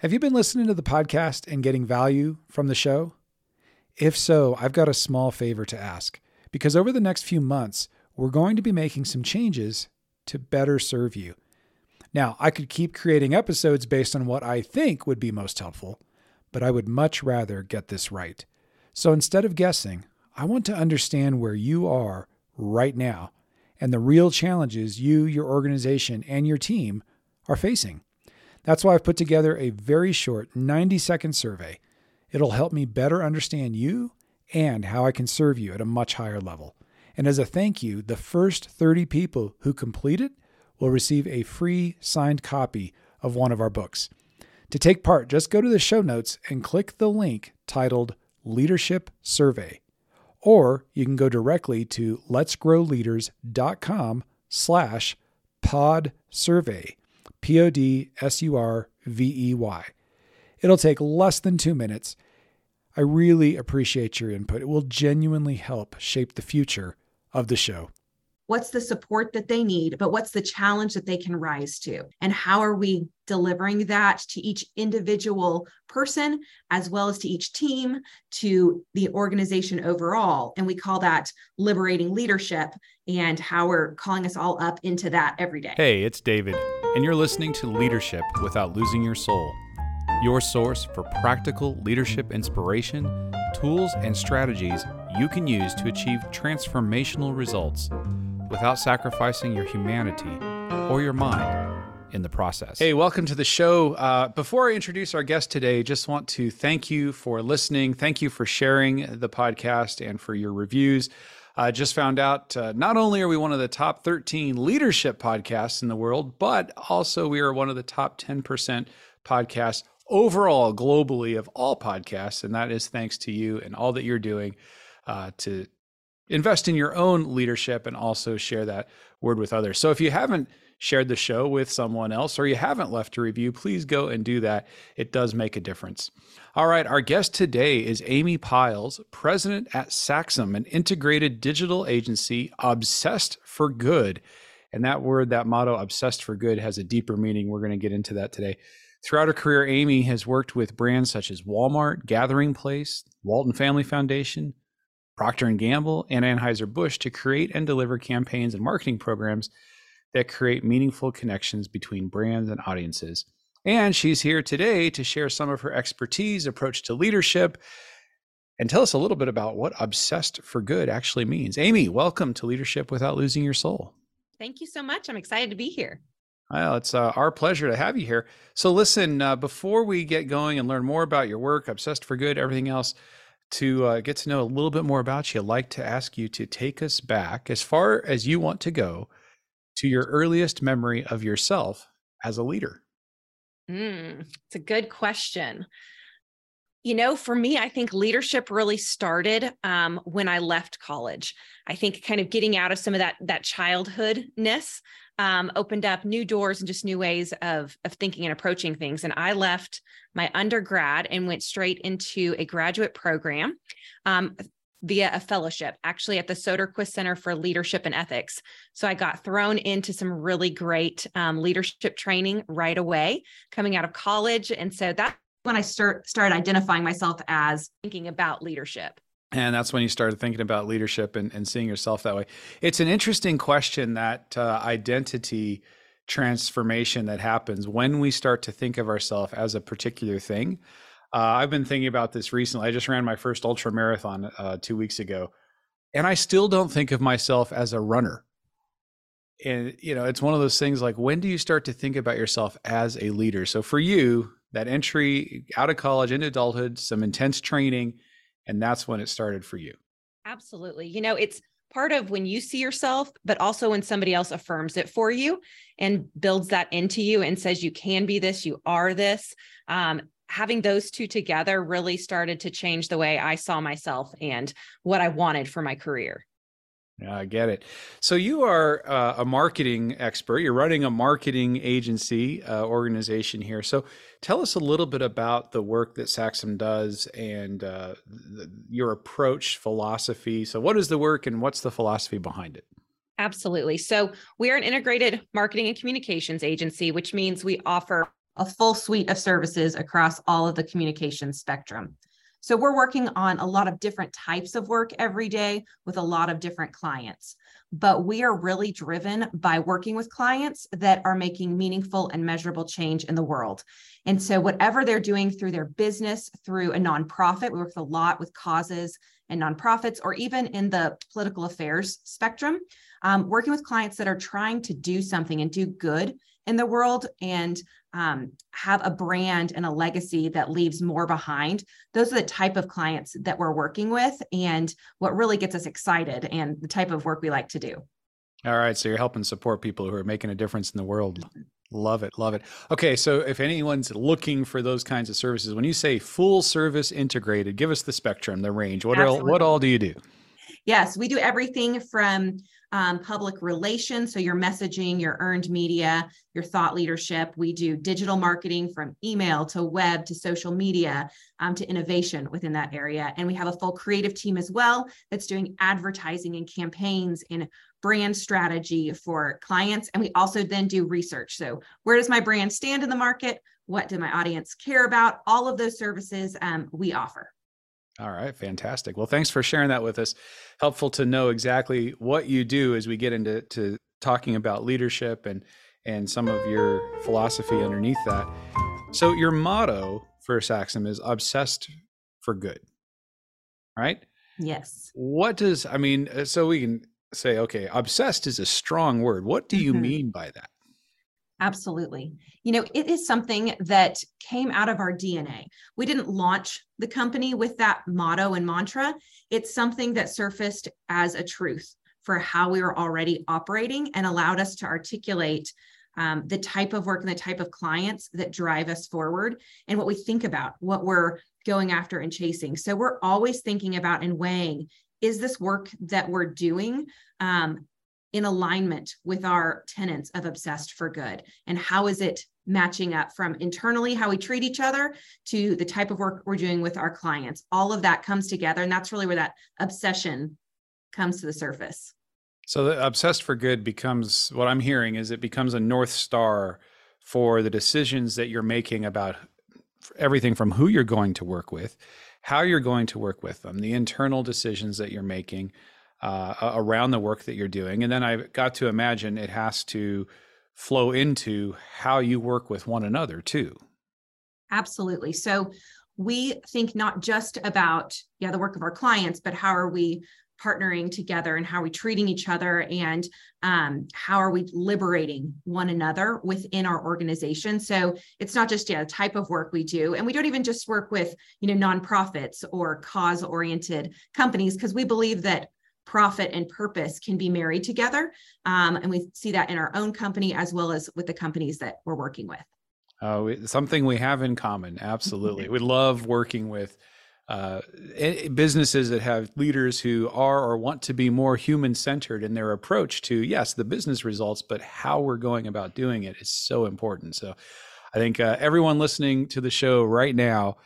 Have you been listening to the podcast and getting value from the show? If so, I've got a small favor to ask, because over the next few months, we're going to be making some changes to better serve you. Now, I could keep creating episodes based on what I think would be most helpful, but I would much rather get this right. So instead of guessing, I want to understand where you are right now and the real challenges you, your organization, and your team are facing. That's why I've put together a very short 90-second survey. It'll help me better understand you and how I can serve you at a much higher level. And as a thank you, the first 30 people who complete it will receive a free signed copy of one of our books. To take part, just go to the show notes and click the link titled Leadership Survey. Or you can go directly to letsgrowleaders.com/podsurvey. PODSURVEY. It'll take less than 2 minutes. I really appreciate your input. It will genuinely help shape the future of the show. What's the support that they need, but what's the challenge that they can rise to? And how are we delivering that to each individual person, as well as to each team, to the organization overall? And we call that liberating leadership, and how we're calling us all up into that every day. Hey, it's David, and you're listening to Leadership Without Losing Your Soul, your source for practical leadership inspiration, tools, and strategies you can use to achieve transformational results without sacrificing your humanity or your mind in the process. Hey, welcome to the show. Before I introduce our guest today, just want to thank you for listening. Thank you for sharing the podcast and for your reviews. I just found out not only are we one of the top 13 leadership podcasts in the world, but also we are one of the top 10% podcasts overall globally of all podcasts. And that is thanks to you and all that you're doing to invest in your own leadership and also share that word with others. So if you haven't shared the show with someone else or you haven't left a review, please go and do that. It does make a difference. All right, our guest today is Amy Pyles, president at Saxum, an integrated digital agency obsessed for good. And that word, that motto, obsessed for good, has a deeper meaning. We're going to get into that today. Throughout her career, Amy has worked with brands such as Walmart, Gathering Place, Walton Family Foundation, Procter & Gamble, and Anheuser-Busch to create and deliver campaigns and marketing programs that create meaningful connections between brands and audiences. And she's here today to share some of her expertise, approach to leadership, and tell us a little bit about what obsessed for good actually means. Amy, welcome to Leadership Without Losing Your Soul. Thank you so much. I'm excited to be here. Well, it's our pleasure to have you here. So listen, before we get going and learn more about your work, Obsessed for Good, everything else, to get to know a little bit more about you, I'd like to ask you to take us back as far as you want to go to your earliest memory of yourself as a leader. It's a good question. You know, for me, I think leadership really started when I left college. I think kind of getting out of some of that childhoodness opened up new doors and just new ways of thinking and approaching things. And I left my undergrad and went straight into a graduate program via a fellowship, actually at the Soderquist Center for Leadership and Ethics. So I got thrown into some really great leadership training right away coming out of college. And so that's when I started identifying myself as thinking about leadership. And that's when you started thinking about leadership and seeing yourself that way. It's an interesting question, that identity transformation that happens when we start to think of ourselves as a particular thing. I've been thinking about this recently. I just ran my first ultra marathon 2 weeks ago, and I still don't think of myself as a runner. And, you know, it's one of those things like, when do you start to think about yourself as a leader? So for you, that entry out of college into adulthood, some intense training, and that's when it started for you. Absolutely. You know, it's part of when you see yourself, but also when somebody else affirms it for you and builds that into you and says, you can be this, you are this. Having those two together really started to change the way I saw myself and what I wanted for my career. Yeah, I get it. So you are a marketing expert. You're running a marketing agency organization here. So tell us a little bit about the work that Saxum does and your approach, philosophy. So what is the work and what's the philosophy behind it? Absolutely. So we are an integrated marketing and communications agency, which means we offer a full suite of services across all of the communication spectrum. So we're working on a lot of different types of work every day with a lot of different clients, but we are really driven by working with clients that are making meaningful and measurable change in the world. And so whatever they're doing through their business, through a nonprofit, we work a lot with causes and nonprofits, or even in the political affairs spectrum, working with clients that are trying to do something and do good in the world and have a brand and a legacy that leaves more behind. Those are the type of clients that we're working with and what really gets us excited and the type of work we like to do. All right. So you're helping support people who are making a difference in the world. Love it. Love it. Okay. So if anyone's looking for those kinds of services, when you say full service integrated, give us the spectrum, the range. What all do you do? Yes, we do everything from public relations, so your messaging, your earned media, your thought leadership. We do digital marketing from email to web to social media to innovation within that area. And we have a full creative team as well that's doing advertising and campaigns and brand strategy for clients. And we also then do research. So where does my brand stand in the market? What do my audience care about? All of those services we offer. All right. Fantastic. Well, thanks for sharing that with us. Helpful to know exactly what you do as we get into talking about leadership and some of your philosophy underneath that. So your motto for Saxum is obsessed for good, right? Yes. So we can say, okay, obsessed is a strong word. What do you mean by that? Absolutely. It is something that came out of our DNA. We didn't launch the company with that motto and mantra. It's something that surfaced as a truth for how we were already operating and allowed us to articulate the type of work and the type of clients that drive us forward and what we think about, what we're going after and chasing. So we're always thinking about and weighing, is this work that we're doing in alignment with our tenets of obsessed for good? And how is it matching up from internally, how we treat each other, to the type of work we're doing with our clients? All of that comes together. And that's really where that obsession comes to the surface. So the obsessed for good becomes, what I'm hearing is it becomes a North Star for the decisions that you're making about everything from who you're going to work with, how you're going to work with them, the internal decisions that you're making around the work that you're doing. And then I've got to imagine it has to flow into how you work with one another too. Absolutely. So we think not just about the work of our clients, but how are we partnering together and how are we treating each other and how are we liberating one another within our organization. So it's not just the type of work we do. And we don't even just work with, nonprofits or cause-oriented companies, because we believe that profit and purpose can be married together. And we see that in our own company as well as with the companies that we're working with. Something we have in common. Absolutely. We love working with businesses that have leaders who are or want to be more human-centered in their approach to, yes, the business results, but how we're going about doing it is so important. So I think everyone listening to the show right now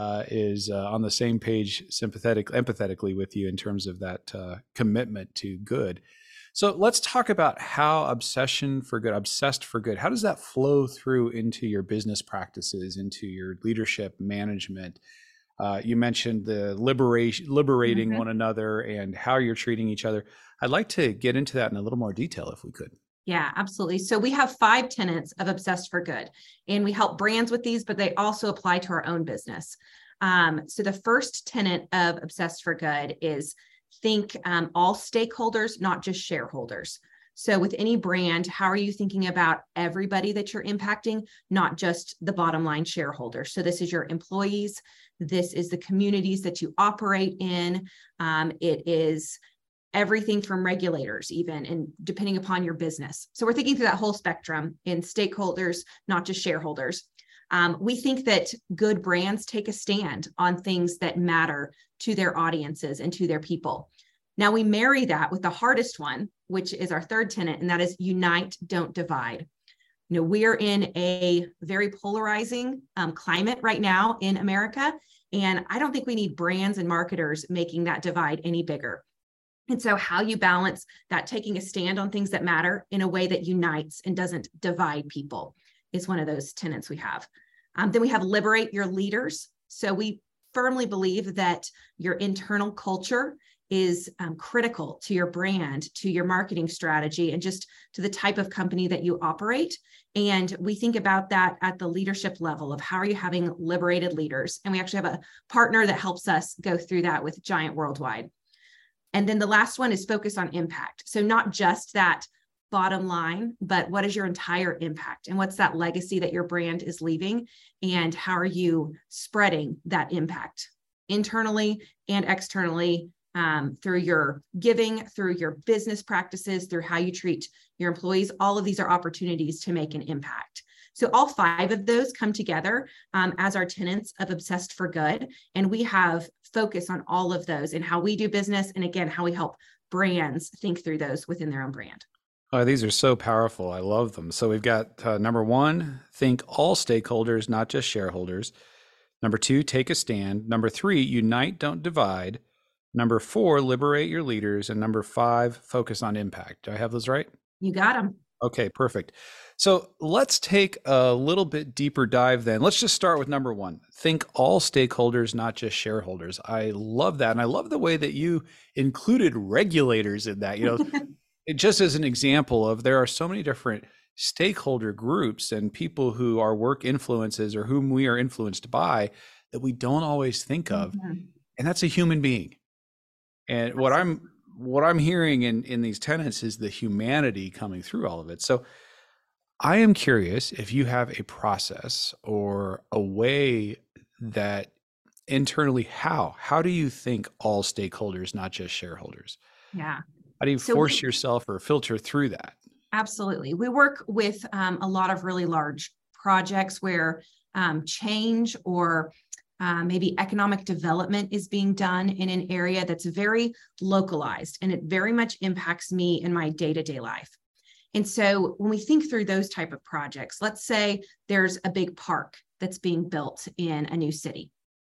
is on the same page, empathetically with you in terms of that commitment to good. So let's talk about how obsessed for good, how does that flow through into your business practices, into your leadership management? You mentioned the liberating one another and how you're treating each other. I'd like to get into that in a little more detail if we could. Yeah, absolutely. So we have 5 tenets of Obsessed for Good, and we help brands with these, but they also apply to our own business. So the first tenet of Obsessed for Good is think all stakeholders, not just shareholders. So with any brand, how are you thinking about everybody that you're impacting, not just the bottom line shareholder? So this is your employees. This is the communities that you operate in. It is everything from regulators, even, and depending upon your business. So we're thinking through that whole spectrum in stakeholders, not just shareholders. We think that good brands take a stand on things that matter to their audiences and to their people. Now we marry that with the hardest one, which is our third tenet, and that is unite, don't divide. We're in a very polarizing climate right now in America, and I don't think we need brands and marketers making that divide any bigger. And so how you balance that taking a stand on things that matter in a way that unites and doesn't divide people. is one of those tenets we have. Then we have liberate your leaders. So we firmly believe that your internal culture is critical to your brand, to your marketing strategy, and just to the type of company that you operate. And we think about that at the leadership level of how are you having liberated leaders? And we actually have a partner that helps us go through that with Giant Worldwide. And then the last one is focus on impact. So not just that bottom line, but what is your entire impact and what's that legacy that your brand is leaving, and how are you spreading that impact internally and externally, through your giving, through your business practices, through how you treat your employees. All of these are opportunities to make an impact. So all 5 of those come together as our tenets of Obsessed for Good. And we have focus on all of those and how we do business. And again, how we help brands think through those within their own brand. Oh, these are so powerful. I love them. So we've got number 1, think all stakeholders, not just shareholders. Number 2, take a stand. Number 3, unite, don't divide. Number 4, liberate your leaders. And number 5, focus on impact. Do I have those right? You got them. Okay, perfect. So let's take a little bit deeper dive then. Let's just start with number 1. Think all stakeholders, not just shareholders. I love that. And I love the way that you included regulators in that. Just as an example of, there are so many different stakeholder groups and people who our work influences or whom we are influenced by that we don't always think of. And that's a human being. And what I'm hearing in these tenets is the humanity coming through all of it. So I am curious if you have a process or a way that internally, how do you think all stakeholders, not just shareholders? Yeah. How do you force yourself or filter through that? Absolutely. We work with a lot of really large projects where change or maybe economic development is being done in an area that's very localized, and it very much impacts me in my day-to-day life. And so when we think through those type of projects, let's say there's a big park that's being built in a new city.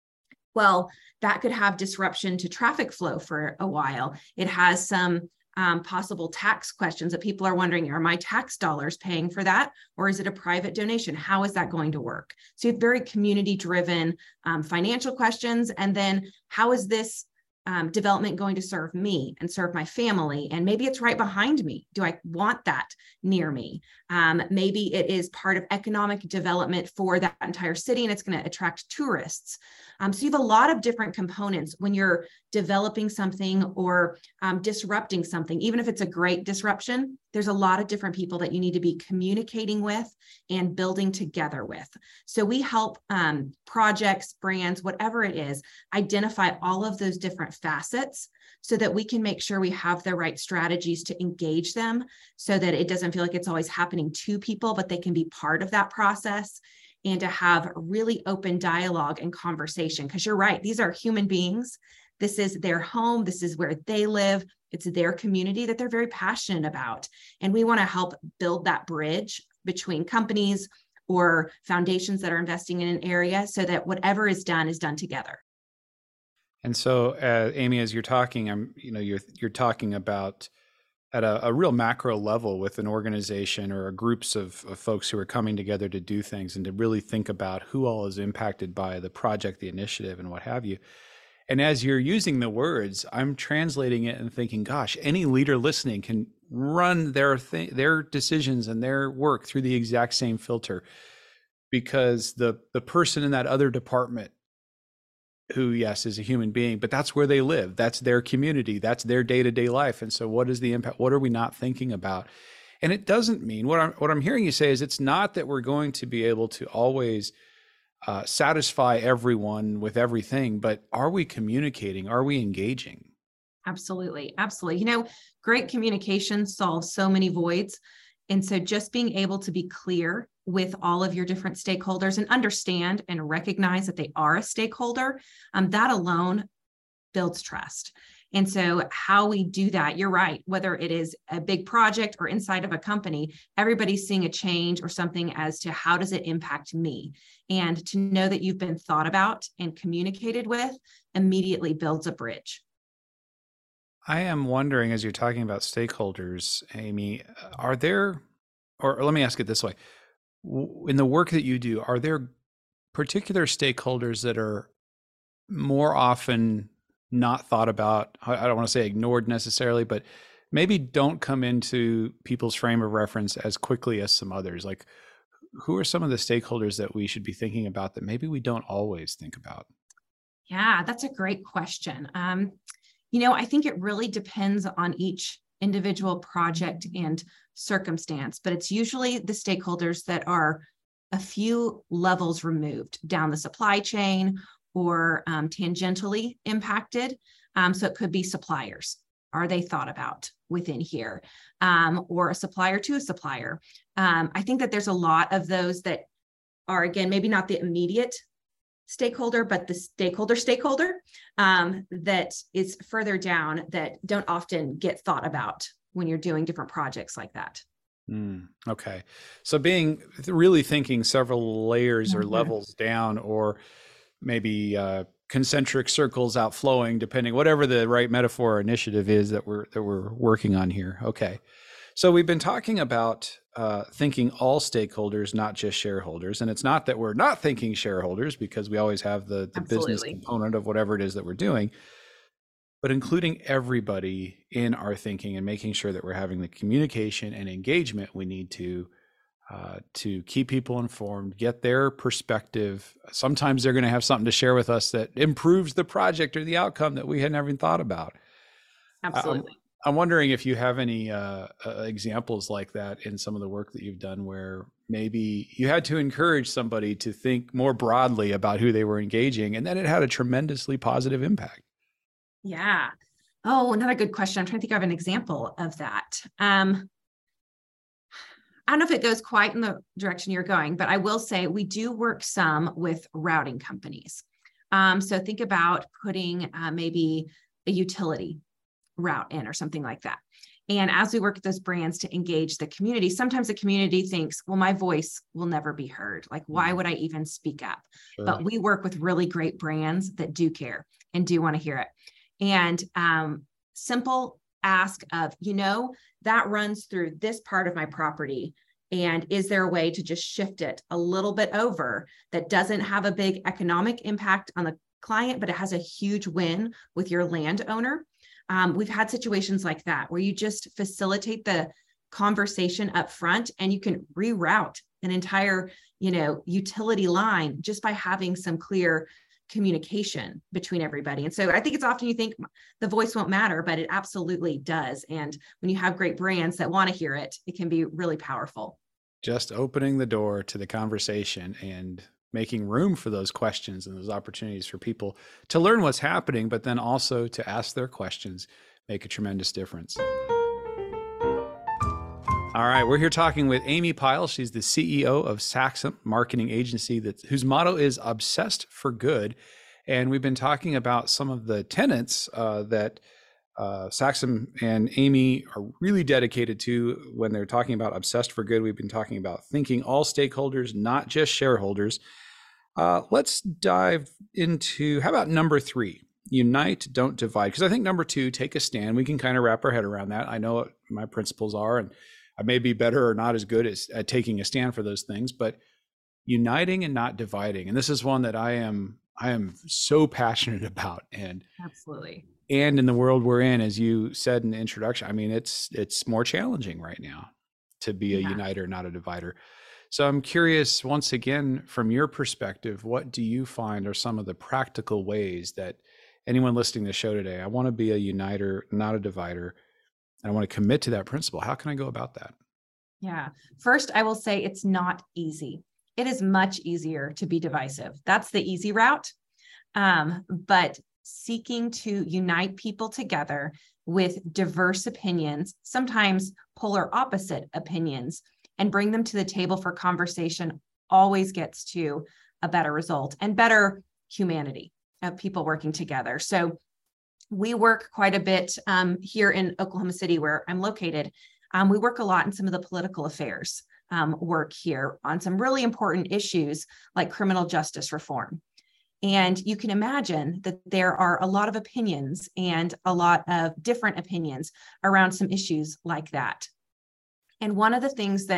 Well, that could have disruption to traffic flow for a while. It has some possible tax questions that people are wondering, are my tax dollars paying for that? Or is it a private donation? How is that going to work? So you have very community-driven financial questions. And then how is this development going to serve me and serve my family? And maybe it's right behind me. Do I want that near me? Maybe it is part of economic development for that entire city, and it's going to attract tourists. So you have a lot of different components when you're developing something or disrupting something. Even if it's a great disruption, there's a lot of different people that you need to be communicating with and building together with. So we help projects, brands, whatever it is, identify all of those different facets so that we can make sure we have the right strategies to engage them so that it doesn't feel like it's always happening to people, but they can be part of that process, and to have really open dialogue and conversation. Because you're right, these are human beings. This is their home. This is where they live. It's their community that they're very passionate about. And we want to help build that bridge between companies or foundations that are investing in an area so that whatever is done together. And so, Amy, as you're talking, you're talking about at a real macro level with an organization or groups of folks who are coming together to do things and to really think about who all is impacted by the project, the initiative, and what have you. And as you're using the words, I'm translating it and thinking, gosh, any leader listening can run their decisions and their work through the exact same filter, because the person in that other department who, yes, is a human being, but that's where they live. That's their community. That's their day-to-day life. And so what is the impact? What are we not thinking about? And it doesn't mean, what I'm hearing you say is, it's not that we're going to be able to always satisfy everyone with everything, but are we communicating? Are we engaging? Absolutely. Absolutely. Great communication solves so many voids. And so just being able to be clear with all of your different stakeholders and understand and recognize that they are a stakeholder, that alone builds trust. And so how we do that, you're right, whether it is a big project or inside of a company, everybody's seeing a change or something as to how does it impact me? And to know that you've been thought about and communicated with immediately builds a bridge. I am wondering, as you're talking about stakeholders, Amy, are there, or let me ask it this way, In the work that you do, are there particular stakeholders that are more often not thought about? I don't want to say ignored necessarily, but maybe don't come into people's frame of reference as quickly as some others. Like, who are some of the stakeholders that we should be thinking about that maybe we don't always think about? Yeah, that's a great question. I think it really depends on each individual project and circumstance, but it's usually the stakeholders that are a few levels removed down the supply chain or tangentially impacted. So it could be suppliers. Are they thought about within here? Or a supplier to a supplier? I think that there's a lot of those that are, again, maybe not the immediate stakeholder, but the stakeholder that is further down that don't often get thought about when you're doing different projects like that. Okay. So really thinking several layers or levels down, or maybe concentric circles outflowing, depending, whatever the right metaphor or initiative is that we're working on here. Okay. So we've been talking about thinking all stakeholders, not just shareholders. And it's not that we're not thinking shareholders, because we always have the business component of whatever it is that we're doing, but including everybody in our thinking and making sure that we're having the communication and engagement we need to keep people informed, get their perspective. Sometimes they're going to have something to share with us that improves the project or the outcome that we had never even thought about. Absolutely. I'm wondering if you have any examples like that in some of the work that you've done, where maybe you had to encourage somebody to think more broadly about who they were engaging, and then it had a tremendously positive impact. Yeah. Oh, another good question. I'm trying to think of an example of that. I don't know if it goes quite in the direction you're going, but I will say we do work some with routing companies. So think about putting maybe a utility route in or something like that. And as we work with those brands to engage the community, sometimes the community thinks, well, my voice will never be heard. Like, why would I even speak up? Sure. But we work with really great brands that do care and do want to hear it. And simple ask of, that runs through this part of my property. And is there a way to just shift it a little bit over that doesn't have a big economic impact on the client, but it has a huge win with your landowner? We've had situations like that where you just facilitate the conversation up front and you can reroute an entire, utility line just by having some clear communication between everybody. And so I think it's often you think the voice won't matter, but it absolutely does. And when you have great brands that want to hear it, it can be really powerful. Just opening the door to the conversation and making room for those questions and those opportunities for people to learn what's happening, but then also to ask their questions, make a tremendous difference. All right, we're here talking with Amy Pyle. She's the CEO of Saxum Marketing Agency, whose motto is Obsessed for Good. And we've been talking about some of the tenets that Saxum and Amy are really dedicated to when they're talking about Obsessed for Good. We've been talking about thinking all stakeholders, not just shareholders. Let's dive into, how about number 3? Unite, don't divide. Because I think number 2, take a stand. We can kind of wrap our head around that. I know what my principles are, and I may be better or not as good at taking a stand for those things, but uniting and not dividing. And this is one that I am so passionate about. And absolutely. And in the world we're in, as you said in the introduction, I mean, it's more challenging right now to be a uniter, not a divider. So I'm curious, once again, from your perspective, what do you find are some of the practical ways that anyone listening to the show today, I want to be a uniter, not a divider, and I want to commit to that principle. How can I go about that? Yeah. First, I will say it's not easy. It is much easier to be divisive. That's the easy route. But seeking to unite people together with diverse opinions, sometimes polar opposite opinions, and bring them to the table for conversation always gets to a better result and better humanity of people working together. So we work quite a bit here in Oklahoma City, where I'm located. We work a lot in some of the political affairs work here on some really important issues like criminal justice reform. And you can imagine that there are a lot of opinions and a lot of different opinions around some issues like that. And one of the things that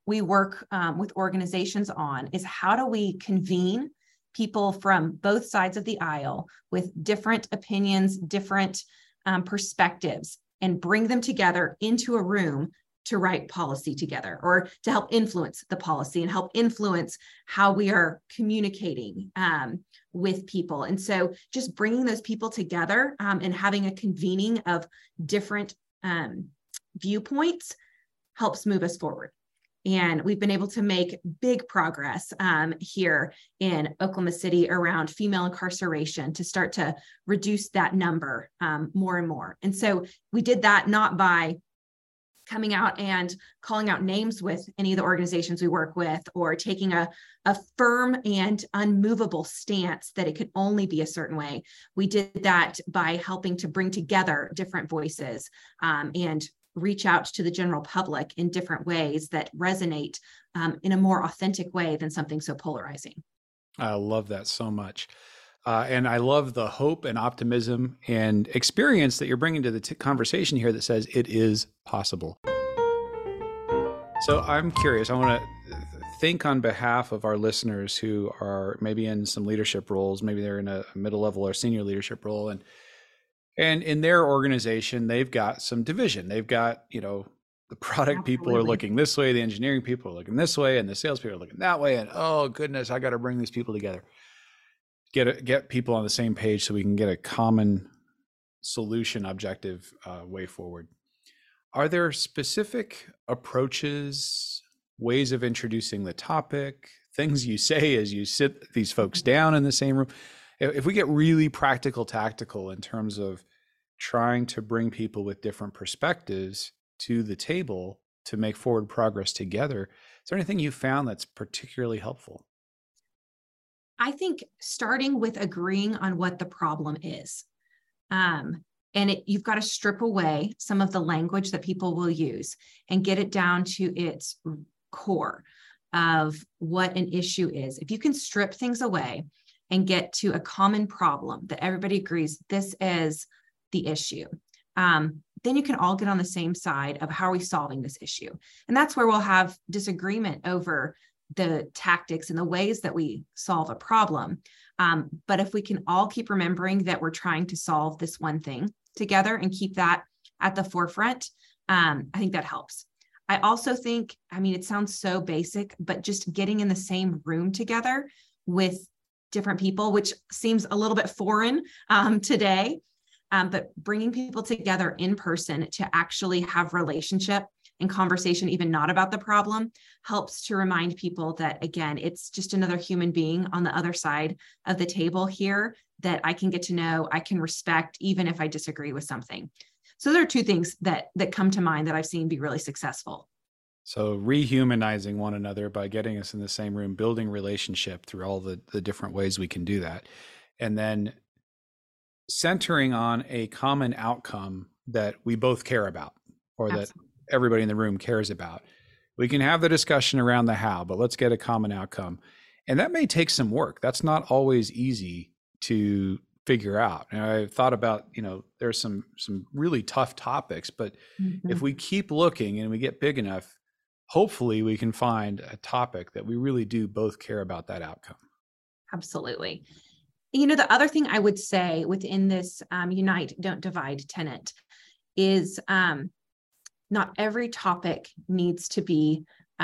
we work with organizations on is how do we convene people from both sides of the aisle with different opinions, different perspectives, and bring them together into a room to write policy together, or to help influence the policy and help influence how we are communicating with people. And so just bringing those people together and having a convening of different viewpoints helps move us forward. And we've been able to make big progress here in Oklahoma City around female incarceration to start to reduce that number more and more. And so we did that not by coming out and calling out names with any of the organizations we work with, or taking a firm and unmovable stance that it could only be a certain way. We did that by helping to bring together different voices and reach out to the general public in different ways that resonate in a more authentic way than something so polarizing. I love that so much. And I love the hope and optimism and experience that you're bringing to the conversation here that says it is possible. So I'm curious, I want to think on behalf of our listeners who are maybe in some leadership roles, maybe they're in a middle level or senior leadership role, and in their organization, they've got some division. They've got, the product people are looking this way, the engineering people are looking this way, and the sales people are looking that way. And oh goodness, I got to bring these people together. Get people on the same page so we can get a common solution objective way forward. Are there specific approaches, ways of introducing the topic, things you say as you sit these folks down in the same room? If we get really practical, tactical in terms of trying to bring people with different perspectives to the table to make forward progress together, is there anything you found that's particularly helpful? I think starting with agreeing on what the problem is. You've got to strip away some of the language that people will use and get it down to its core of what an issue is. If you can strip things away and get to a common problem that everybody agrees this is the issue, then you can all get on the same side of how are we solving this issue. And that's where we'll have disagreement over the tactics and the ways that we solve a problem. But if we can all keep remembering that we're trying to solve this one thing together and keep that at the forefront, I think that helps. I also think, it sounds so basic, but just getting in the same room together with different people, which seems a little bit foreign today, but bringing people together in person to actually have relationship and conversation, even not about the problem, helps to remind people that, again, it's just another human being on the other side of the table here that I can get to know, I can respect, even if I disagree with something. So there are two things that come to mind that I've seen be really successful. So rehumanizing one another by getting us in the same room, building relationship through all the different ways we can do that. And then centering on a common outcome that we both care about, or Absolutely. That everybody in the room cares about. We can have the discussion around the how, but let's get a common outcome. And that may take some work. That's not always easy to figure out. And I've thought about, there's some really tough topics, but if we keep looking and we get big enough, hopefully we can find a topic that we really do both care about that outcome. Absolutely. The other thing I would say within this Unite, Don't Divide tenet is not every topic needs to be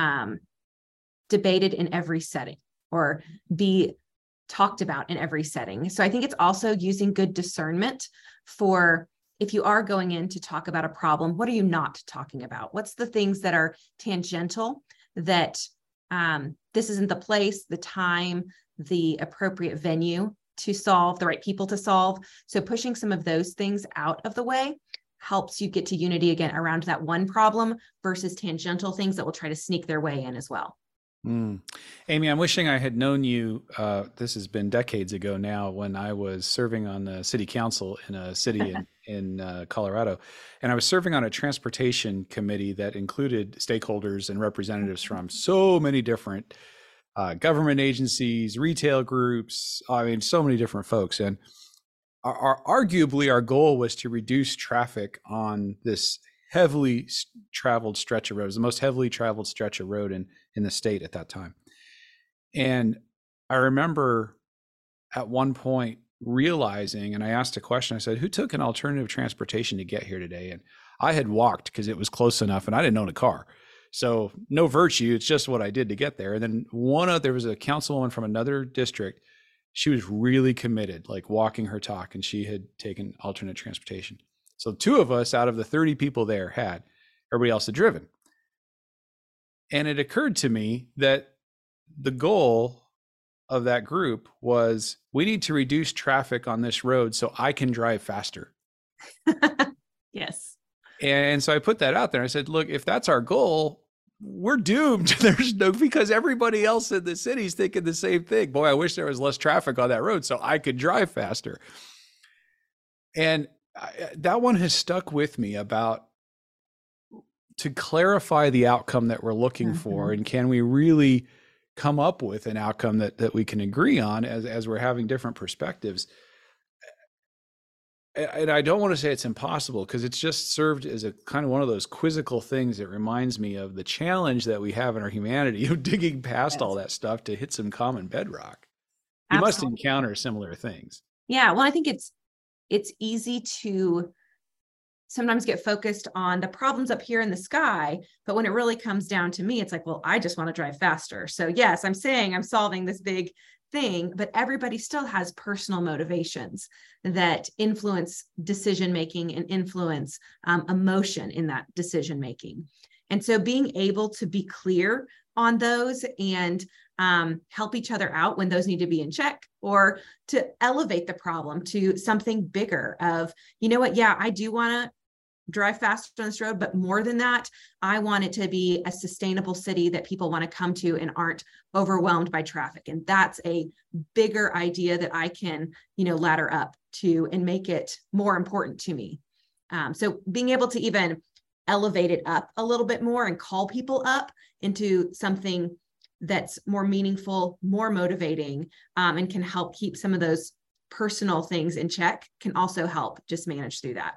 debated in every setting or be talked about in every setting. So I think it's also using good discernment for, if you are going in to talk about a problem, what are you not talking about? What's the things that are tangential that this isn't the place, the time, the appropriate venue to solve, the right people to solve. So pushing some of those things out of the way helps you get to unity again around that one problem versus tangential things that will try to sneak their way in as well. Amy, I'm wishing I had known you. This has been decades ago now, when I was serving on the city council in a city in Colorado. And I was serving on a transportation committee that included stakeholders and representatives from so many different government agencies, retail groups, so many different folks. And arguably our goal was to reduce traffic on this heavily traveled stretch of road. It was the most heavily traveled stretch of road in the state at that time. And I remember at one point realizing, and I asked a question, I said, who took an alternative transportation to get here today? And I had walked because it was close enough and I didn't own a car. So no virtue, it's just what I did to get there. And then there was a councilwoman from another district. She was really committed, like walking her talk, and she had taken alternate transportation. So 2 of us out of the 30 people there had, everybody else had driven. And it occurred to me that the goal of that group was, we need to reduce traffic on this road so I can drive faster. Yes. And so I put that out there. I said, look, if that's our goal, we're doomed. Because everybody else in the city is thinking the same thing. Boy, I wish there was less traffic on that road so I could drive faster. And that one has stuck with me about, to clarify the outcome that we're looking for. And can we really come up with an outcome that we can agree on as we're having different perspectives? And I don't want to say it's impossible, because it's just served as a kind of one of those quizzical things that reminds me of the challenge that we have in our humanity of digging past all that stuff to hit some common bedrock. You must encounter similar things. Yeah. Well, I think it's easy to sometimes get focused on the problems up here in the sky, but when it really comes down to me, it's like, well, I just want to drive faster. So yes, I'm saying I'm solving this big thing, but everybody still has personal motivations that influence decision-making and influence emotion in that decision-making. And so being able to be clear on those and help each other out when those need to be in check, or to elevate the problem to something bigger of, you know what, yeah, I do want to drive faster on this road, but more than that, I want it to be a sustainable city that people want to come to and aren't overwhelmed by traffic. And that's a bigger idea that I can, ladder up to and make it more important to me. So being able to even elevate it up a little bit more and call people up into something that's more meaningful, more motivating, and can help keep some of those personal things in check, can also help just manage through that.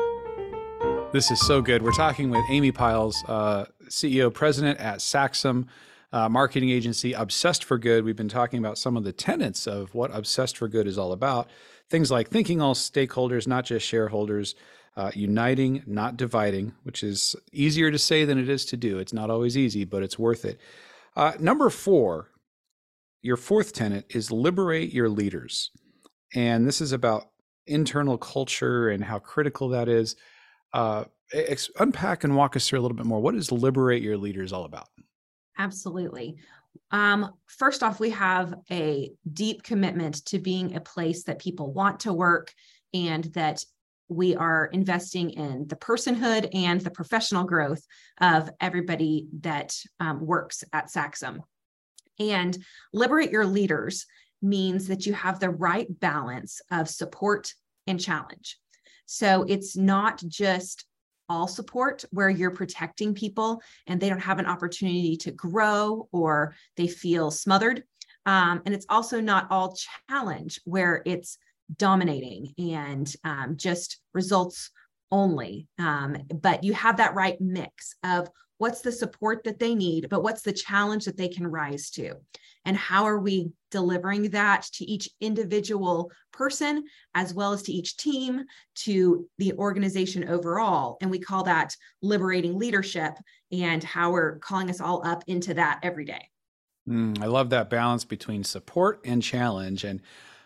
This is so good. We're talking with Amy Pyles, CEO, president at Saxum, marketing agency, Obsessed for Good. We've been talking about some of the tenets of what Obsessed for Good is all about. Things like thinking all stakeholders, not just shareholders, uniting, not dividing, which is easier to say than it is to do. It's not always easy, but it's worth it. Number 4, your 4th tenet is liberate your leaders. And this is about internal culture and how critical that is. Unpack and walk us through a little bit more. What is liberate your leaders all about? Absolutely. First off, we have a deep commitment to being a place that people want to work, and that we are investing in the personhood and the professional growth of everybody that works at Saxum. And liberate your leaders means that you have the right balance of support and challenge. So it's not just all support where you're protecting people and they don't have an opportunity to grow or they feel smothered. And it's also not all challenge where it's dominating and just results only. But you have that right mix of what's the support that they need, but what's the challenge that they can rise to? And how are we delivering that to each individual person, as well as to each team, to the organization overall? And we call that liberating leadership, and how we're calling us all up into that every day. I love that balance between support and challenge. And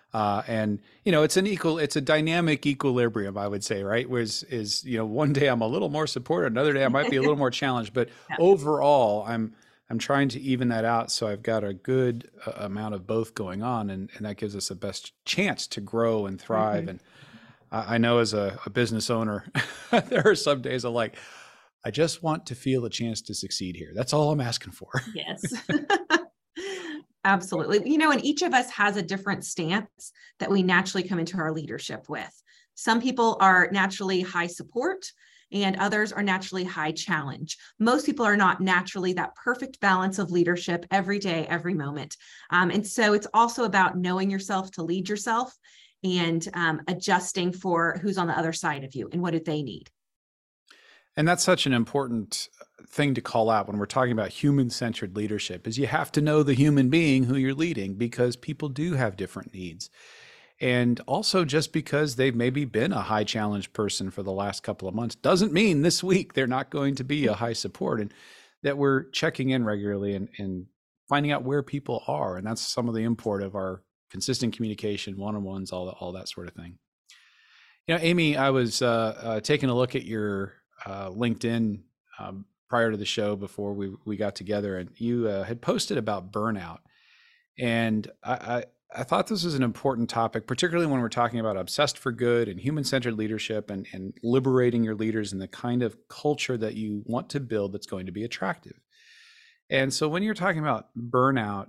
it's a dynamic equilibrium, I would say, right? Whereas one day I'm a little more support, another day I might be a little more challenged, but overall I'm trying to even that out. So I've got a good amount of both going on, and that gives us the best chance to grow and thrive. Mm-hmm. And I know as a business owner, there are some days I'm like, I just want to feel a chance to succeed here. That's all I'm asking for. Yes. Absolutely. And each of us has a different stance that we naturally come into our leadership with. Some people are naturally high support and others are naturally high challenge. Most people are not naturally that perfect balance of leadership every day, every moment. And so it's also about knowing yourself to lead yourself and adjusting for who's on the other side of you and what do they need. And that's such an important thing to call out when we're talking about human-centered leadership, is you have to know the human being who you're leading, because people do have different needs. And also, just because they've maybe been a high challenge person for the last couple of months doesn't mean this week they're not going to be a high support, and that we're checking in regularly and finding out where people are. And that's some of the import of our consistent communication, one-on-ones, all that sort of thing. Amy, I was taking a look at your LinkedIn prior to the show before we got together, and you had posted about burnout. And I thought this was an important topic, particularly when we're talking about obsessed for good and human-centered leadership and liberating your leaders and the kind of culture that you want to build that's going to be attractive. And so when you're talking about burnout,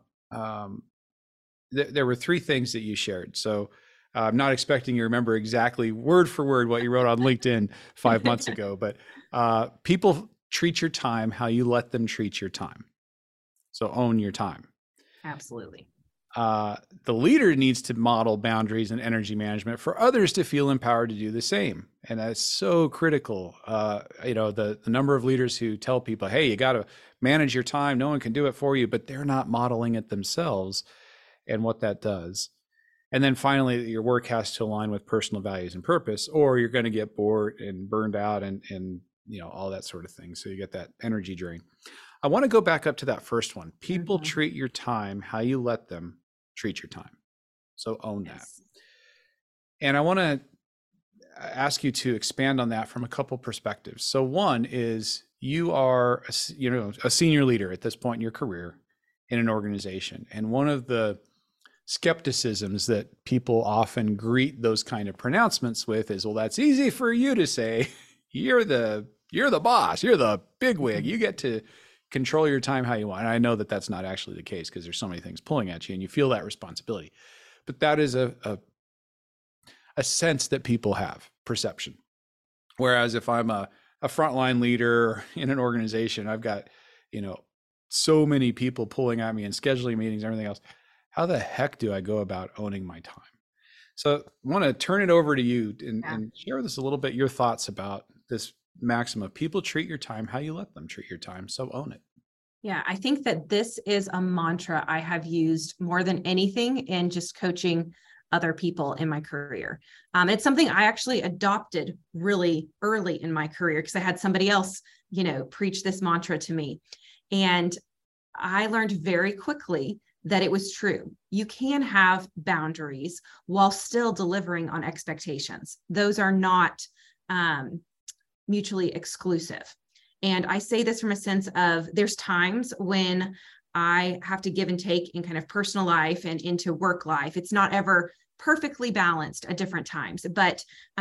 there were three things that you shared. So I'm not expecting you to remember exactly word for word what you wrote on LinkedIn 5 months ago, but people treat your time how you let them treat your time. So own your time. Absolutely. The leader needs to model boundaries and energy management for others to feel empowered to do the same. And that's so critical. The number of leaders who tell people, hey, you got to manage your time. No one can do it for you, but they're not modeling it themselves and what that does. And then finally, your work has to align with personal values and purpose, or you're going to get bored and burned out and all that sort of thing. So you get that energy drain. I want to go back up to that first one. People treat your time how you let them treat your time. So own that. And I want to ask you to expand on that from a couple perspectives. So one is, you are a senior leader at this point in your career in an organization. And one of the skepticisms that people often greet those kind of pronouncements with is, well, that's easy for you to say. You're the boss, you're the bigwig, you get to control your time how you want. And I know that that's not actually the case, because there's so many things pulling at you and you feel that responsibility. But that is a sense that people have, perception. Whereas if I'm a frontline leader in an organization, I've got, so many people pulling at me and scheduling meetings, everything else. How the heck do I go about owning my time? So I want to turn it over to you and share with us a little bit your thoughts about this maxim of people treat your time how you let them treat your time. So own it. Yeah, I think that this is a mantra I have used more than anything in just coaching other people in my career. It's something I actually adopted really early in my career, because I had somebody else, preach this mantra to me. And I learned very quickly that it was true. You can have boundaries while still delivering on expectations. Those are not mutually exclusive. And I say this from a sense of, there's times when I have to give and take in kind of personal life and into work life. It's not ever perfectly balanced at different times, but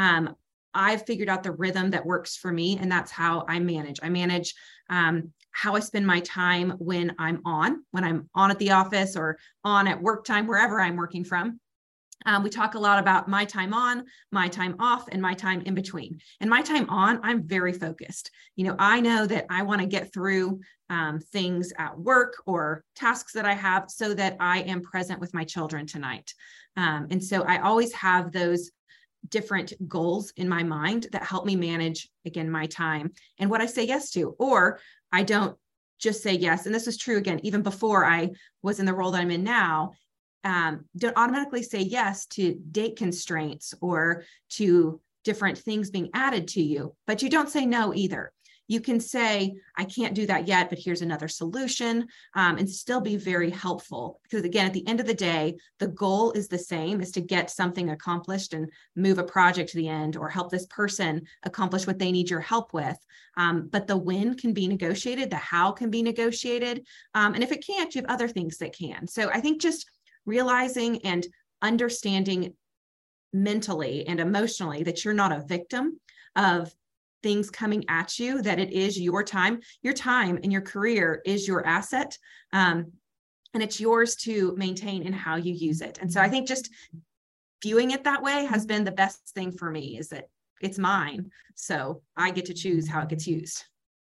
I've figured out the rhythm that works for me, and that's how I manage. I manage how I spend my time when I'm on at the office or on at work time, wherever I'm working from. We talk a lot about my time on, my time off, and my time in between. And my time on, I'm very focused. I know that I want to get through things at work or tasks that I have so that I am present with my children tonight. And so I always have those different goals in my mind that help me manage, again, my time and what I say yes to. Or I don't just say yes. And this is true, again, even before I was in the role that I'm in now. Don't automatically say yes to date constraints or to different things being added to you, but you don't say no either. You can say, I can't do that yet, but here's another solution, and still be very helpful. Because again, at the end of the day, the goal is the same, is to get something accomplished and move a project to the end, or help this person accomplish what they need your help with. But the when can be negotiated, the how can be negotiated. And if it can't, you have other things that can. So I think just realizing and understanding mentally and emotionally that you're not a victim of things coming at you, that it is your time and your career is your asset. And it's yours to maintain in how you use it. And so I think just viewing it that way has been the best thing for me, is that it's mine. So I get to choose how it gets used.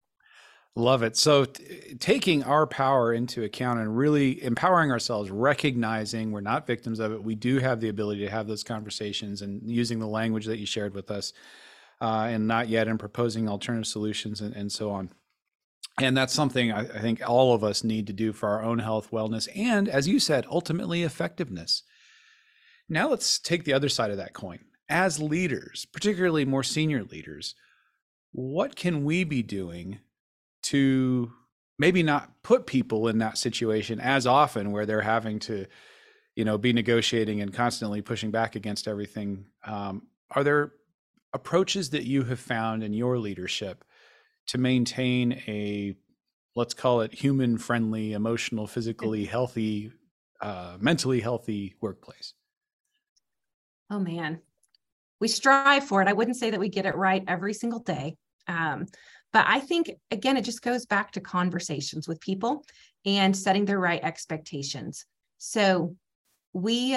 Love it. So taking our power into account and really empowering ourselves, recognizing we're not victims of it. We do have the ability to have those conversations, and using the language that you shared with us. and not yet, and proposing alternative solutions and so on. And that's something I think all of us need to do for our own health, wellness, and, as you said, ultimately effectiveness. Now let's take the other side of that coin. As leaders, particularly more senior leaders, what can we be doing to maybe not put people in that situation as often where they're having to, be negotiating and constantly pushing back against everything? Are there approaches that you have found in your leadership to maintain a, let's call it, human-friendly, emotional, physically healthy, mentally healthy workplace? Oh man, we strive for it. I wouldn't say that we get it right every single day. But I think, again, it just goes back to conversations with people and setting the right expectations. So we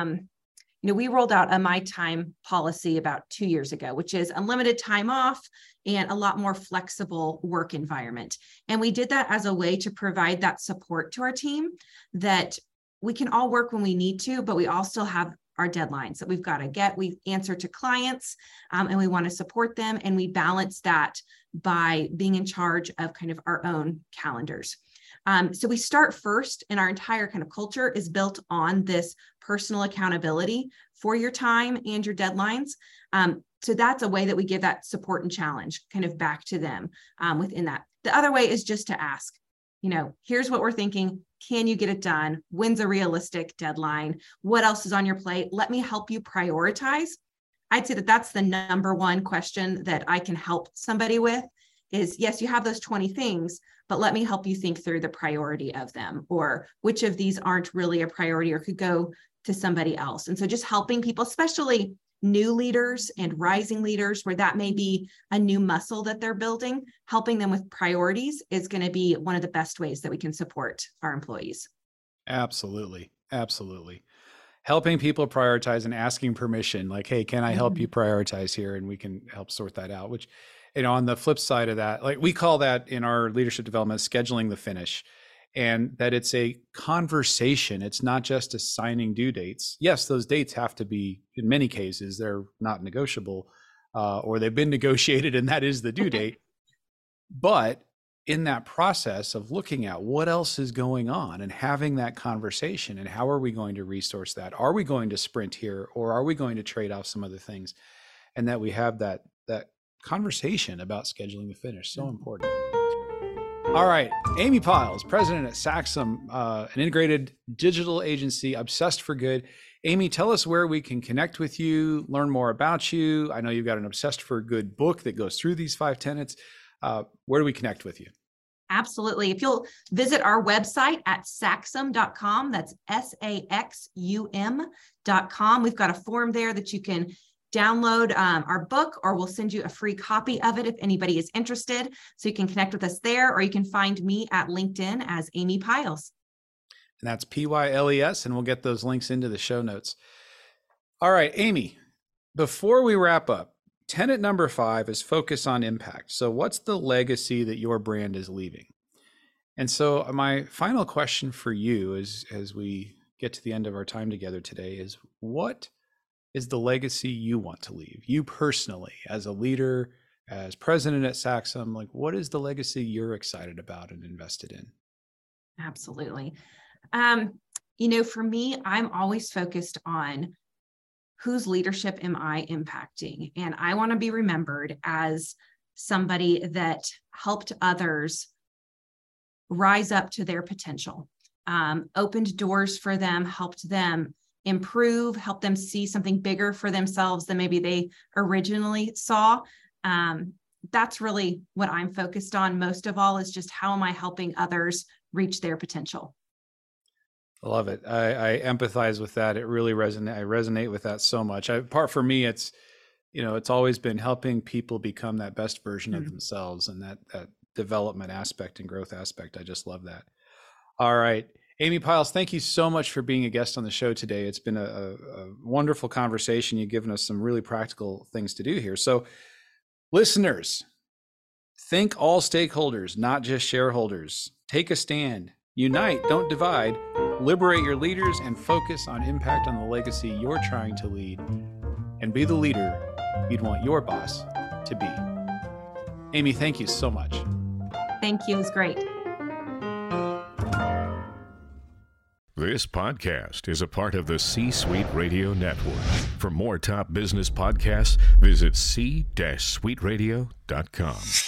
rolled out a My Time policy about 2 years ago, which is unlimited time off and a lot more flexible work environment. And we did that as a way to provide that support to our team, that we can all work when we need to, but we all still have our deadlines that we've got to get. We answer to clients, and we want to support them. And we balance that by being in charge of kind of our own calendars. So we start first, and our entire kind of culture is built on this personal accountability for your time and your deadlines. So that's a way that we give that support and challenge kind of back to them within that. The other way is just to ask, here's what we're thinking. Can you get it done? When's a realistic deadline? What else is on your plate? Let me help you prioritize. I'd say that that's the number one question that I can help somebody with is, yes, you have those 20 things, but let me help you think through the priority of them, or which of these aren't really a priority or could go to somebody else. And so just helping people, especially new leaders and rising leaders, where that may be a new muscle that they're building, helping them with priorities is going to be one of the best ways that we can support our employees. Absolutely. Absolutely. Helping people prioritize and asking permission, like, hey, can I help you prioritize here? And we can help sort that out, which, on the flip side of that, like we call that in our leadership development, scheduling the finish. And that it's a conversation. It's not just assigning due dates. Yes, those dates have to be, in many cases, they're not negotiable, or they've been negotiated and that is the due date. But in that process of looking at what else is going on and having that conversation, and how are we going to resource that? Are we going to sprint here, or are we going to trade off some other things? And that we have that conversation about scheduling the finish. So important. All right, Amy Pyles, president at Saxum, an integrated digital agency obsessed for good. Amy, tell us where we can connect with you, learn more about you. I know you've got an Obsessed for Good book that goes through these 5 tenets. Where do we connect with you? Absolutely. If you'll visit our website at saxum.com, that's SAXUM.com. We've got a form there that you can download our book, or we'll send you a free copy of it if anybody is interested. So you can connect with us there, or you can find me at LinkedIn as Amy Pyles. And that's Pyles, and we'll get those links into the show notes. All right, Amy, before we wrap up, tenet number 5 is focus on impact. So what's the legacy that your brand is leaving? And so my final question for you is, as we get to the end of our time together today, is what is the legacy you want to leave? You personally, as a leader, as president at Saxum, like, what is the legacy you're excited about and invested in? Absolutely. For me, I'm always focused on whose leadership am I impacting? And I want to be remembered as somebody that helped others rise up to their potential, opened doors for them, helped them improve, help them see something bigger for themselves than maybe they originally saw. That's really what I'm focused on most of all, is just how am I helping others reach their potential? I love it. I empathize with that. It really I resonate with that so much. For me, it's always been helping people become that best version of themselves, and that development aspect and growth aspect. I just love that. All right. Amy Pyles, thank you so much for being a guest on the show today. It's been a wonderful conversation. You've given us some really practical things to do here. So listeners, think all stakeholders, not just shareholders. Take a stand, unite, don't divide, liberate your leaders, and focus on impact on the legacy you're trying to lead, and be the leader you'd want your boss to be. Amy, thank you so much. Thank you. It was great. This podcast is a part of the C-Suite Radio Network. For more top business podcasts, visit c-suiteradio.com.